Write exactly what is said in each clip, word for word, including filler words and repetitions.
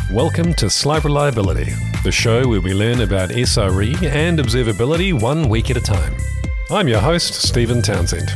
Welcome to Slight Reliability, the show where we learn about S R E and observability one week at a time. I'm your host, Stephen Townsend.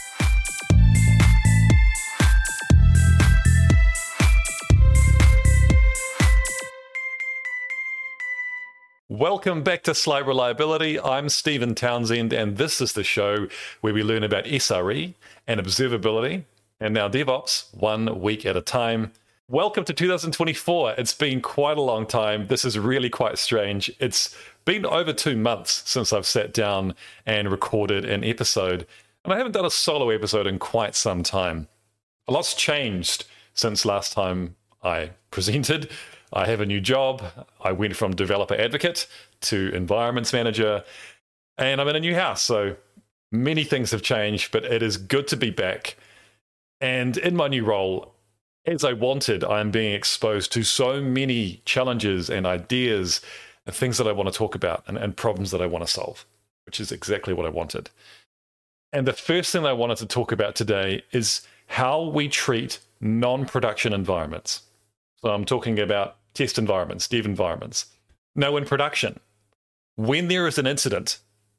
Welcome back to Slight Reliability. I'm Stephen Townsend, and this is the show where we learn about S R E and observability, and now DevOps, one week at a time. Welcome to two thousand twenty-four. It's been quite a long time. This is really quite strange. It's been over two months since I've sat down and recorded an episode, and I haven't done a solo episode in quite some time. A lot's changed since last time I presented. I have a new job. I went from developer advocate to environments manager, and I'm in a new house. So many things have changed, but it is good to be back. And in my new role, as I wanted, I'm being exposed to so many challenges and ideas and things that I want to talk about and, and problems that I want to solve, which is exactly what I wanted. And the first thing I wanted to talk about today is how we treat non-production environments. So I'm talking about test environments, dev environments. Now, in production, when there is an incident,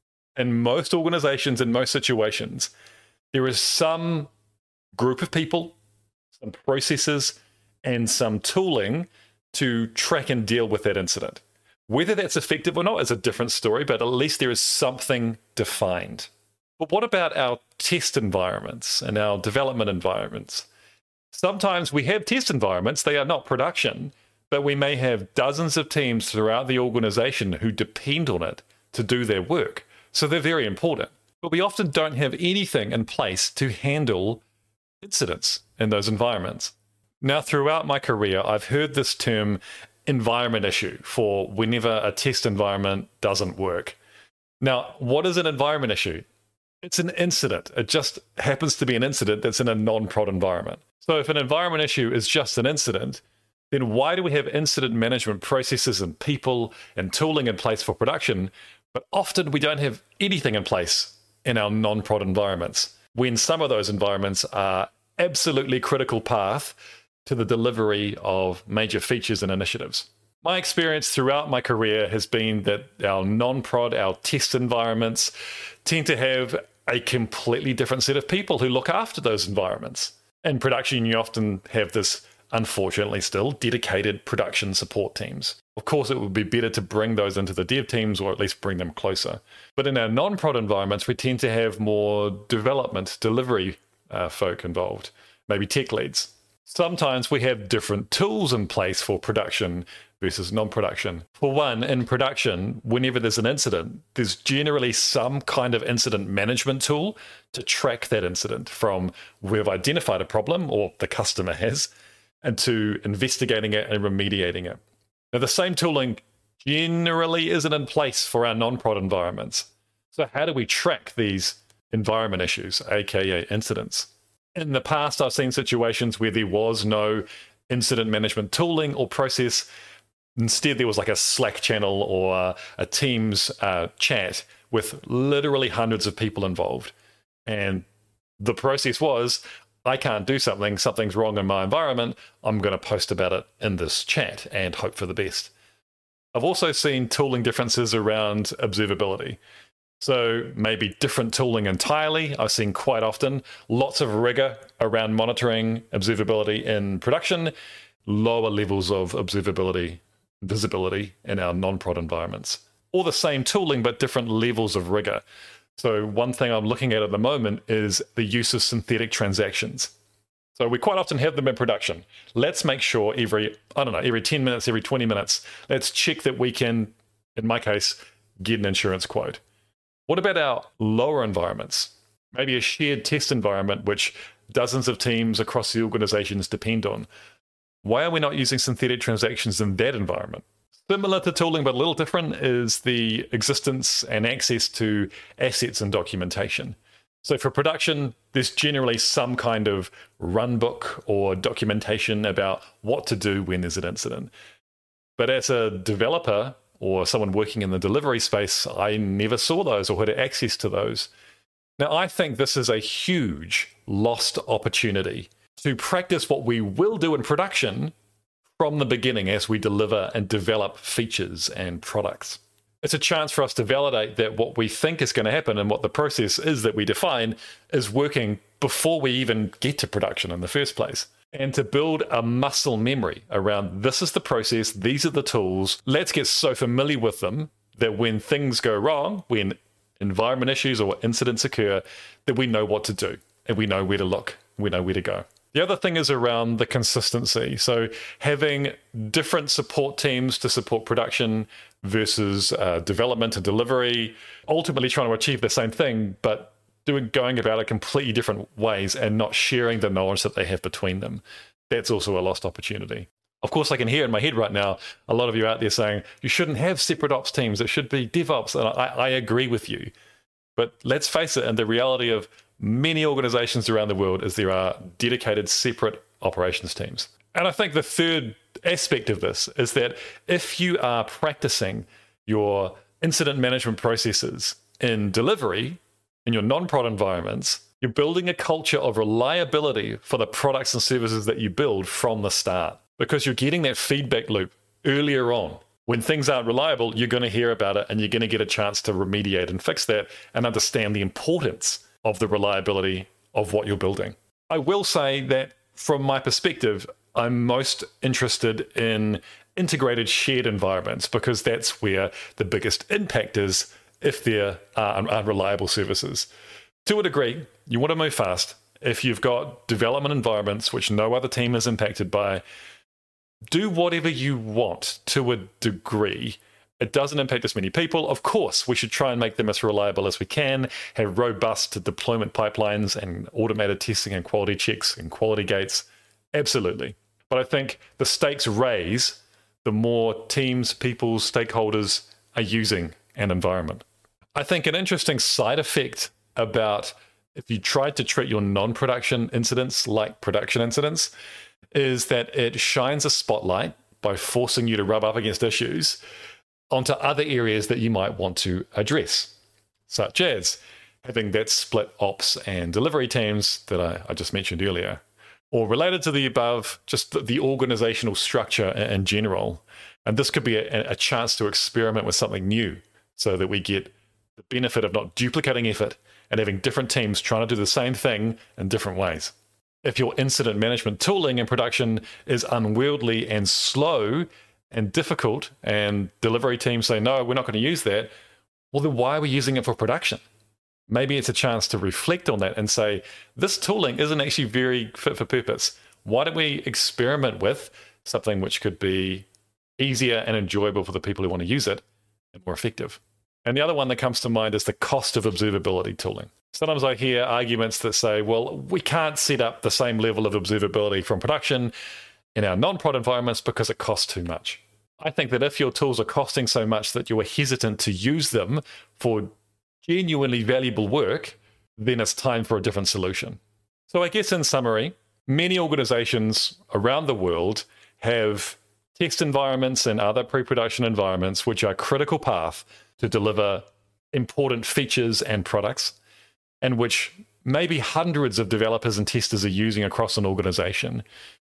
in most organizations, in most situations, there is some group of people, some processes, and some tooling to track and deal with that incident. Whether that's effective or not is a different story, but at least there is something defined. But what about our test environments and our development environments? Sometimes we have test environments, they are not production, but we may have dozens of teams throughout the organization who depend on it to do their work. So they're very important. But we often don't have anything in place to handle incidents in those environments. Now, throughout my career, I've heard this term environment issue for whenever a test environment doesn't work. Now, what is an environment issue? It's an incident. It just happens to be an incident that's in a non-prod environment. So if an environment issue is just an incident, then why do we have incident management processes and people and tooling in place for production, but often we don't have anything in place in our non-prod environments, when some of those environments are absolutely critical path to the delivery of major features and initiatives? My experience throughout my career has been that our non-prod, our test environments tend to have a completely different set of people who look after those environments. In production, you often have this, unfortunately still, dedicated production support teams. Of course, it would be better to bring those into the dev teams or at least bring them closer. But in our non-prod environments, we tend to have more development, delivery uh, folk involved, maybe tech leads. Sometimes we have different tools in place for production versus non-production. For one, in production, whenever there's an incident, there's generally some kind of incident management tool to track that incident from we've identified a problem, or the customer has, and to investigating it and remediating it. Now, the same tooling generally isn't in place for our non-prod environments. So how do we track these environment issues, aka incidents? In the past, I've seen situations where there was no incident management tooling or process. Instead, there was like a Slack channel or a Teams uh, chat with literally hundreds of people involved. And the process was, I can't do something, something's wrong in my environment, I'm going to post about it in this chat and hope for the best. I've also seen tooling differences around observability. So maybe different tooling entirely. I've seen quite often lots of rigor around monitoring observability in production, lower levels of observability, visibility in our non-prod environments. Or the same tooling, but different levels of rigor. So one thing I'm looking at at the moment is the use of synthetic transactions. So we quite often have them in production. Let's make sure every, I don't know, every ten minutes, every twenty minutes, let's check that we can, in my case, get an insurance quote. What about our lower environments? Maybe a shared test environment, which dozens of teams across the organizations depend on. Why are we not using synthetic transactions in that environment? Similar to tooling, but a little different, is the existence and access to assets and documentation. So for production, there's generally some kind of run book or documentation about what to do when there's an incident. But as a developer or someone working in the delivery space, I never saw those or had access to those. Now, I think this is a huge lost opportunity to practice what we will do in production from the beginning as we deliver and develop features and products. It's a chance for us to validate that what we think is going to happen and what the process is that we define is working before we even get to production in the first place. And to build a muscle memory around this is the process, these are the tools, let's get so familiar with them that when things go wrong, when environment issues or incidents occur, that we know what to do and we know where to look, we know where to go. The other thing is around the consistency. So having different support teams to support production versus uh, development and delivery, ultimately trying to achieve the same thing, but doing going about it completely different ways and not sharing the knowledge that they have between them. That's also a lost opportunity. Of course, I can hear in my head right now, a lot of you out there saying, you shouldn't have separate ops teams, it should be DevOps. And I, I agree with you. But let's face it, and the reality of many organizations around the world is there are dedicated separate operations teams. And I think the third aspect of this is that if you are practicing your incident management processes in delivery, in your non-prod environments, you're building a culture of reliability for the products and services that you build from the start, because you're getting that feedback loop earlier on. When things aren't reliable, you're going to hear about it and you're going to get a chance to remediate and fix that and understand the importance of the reliability of what you're building. I will say that from my perspective, I'm most interested in integrated shared environments because that's where the biggest impact is if there are unreliable services. To a degree, you want to move fast. If you've got development environments which no other team is impacted by, do whatever you want to a degree. It doesn't impact as many people. Of course, we should try and make them as reliable as we can, have robust deployment pipelines and automated testing and quality checks and quality gates. Absolutely. But I think the stakes raise the more teams, people, stakeholders are using an environment. I think an interesting side effect about if you tried to treat your non-production incidents like production incidents is that it shines a spotlight by forcing you to rub up against issues onto other areas that you might want to address, such as having that split ops and delivery teams that I, I just mentioned earlier, or related to the above, just the, the organizational structure in, in general. And this could be a, a chance to experiment with something new so that we get the benefit of not duplicating effort and having different teams trying to do the same thing in different ways. If your incident management tooling in production is unwieldy and slow and difficult, and delivery teams say, no, we're not going to use that, well, then why are we using it for production? Maybe it's a chance to reflect on that and say, this tooling isn't actually very fit for purpose. Why don't we experiment with something which could be easier and enjoyable for the people who want to use it and more effective? And the other one that comes to mind is the cost of observability tooling. Sometimes I hear arguments that say, well, we can't set up the same level of observability from production in our non-prod environments because it costs too much. I think that if your tools are costing so much that you are hesitant to use them for genuinely valuable work, then it's time for a different solution. So I guess in summary, many organizations around the world have test environments and other pre-production environments which are critical path to deliver important features and products, and which maybe hundreds of developers and testers are using across an organization.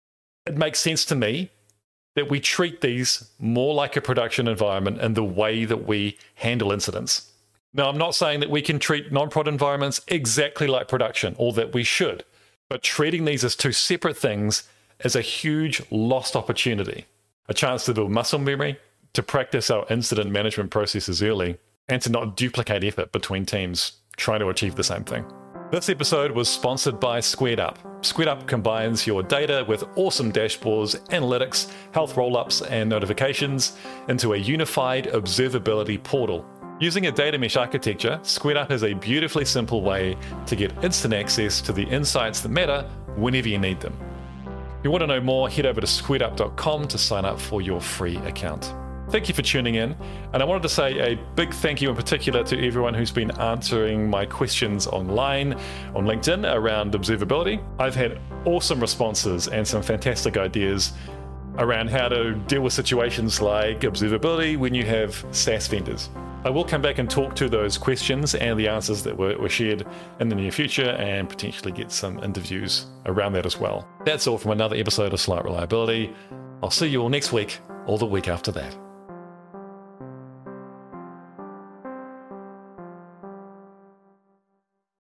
It makes sense to me that we treat these more like a production environment in the way that we handle incidents. Now, I'm not saying that we can treat non-prod environments exactly like production, or that we should, but treating these as two separate things is a huge lost opportunity, a chance to build muscle memory, to practice our incident management processes early, and to not duplicate effort between teams trying to achieve the same thing. This episode was sponsored by SquaredUp. SquaredUp combines your data with awesome dashboards, analytics, health roll-ups, and notifications into a unified observability portal. Using a data mesh architecture, SquaredUp is a beautifully simple way to get instant access to the insights that matter whenever you need them. If you want to know more, head over to squared up dot com to sign up for your free account. Thank you for tuning in, and I wanted to say a big thank you in particular to everyone who's been answering my questions online on LinkedIn around observability. I've had awesome responses and some fantastic ideas around how to deal with situations like observability when you have SaaS vendors. I will come back and talk to those questions and the answers that were, were shared in the near future, and potentially get some interviews around that as well. That's all from another episode of Slight Reliability. I'll see you all next week or the week after that.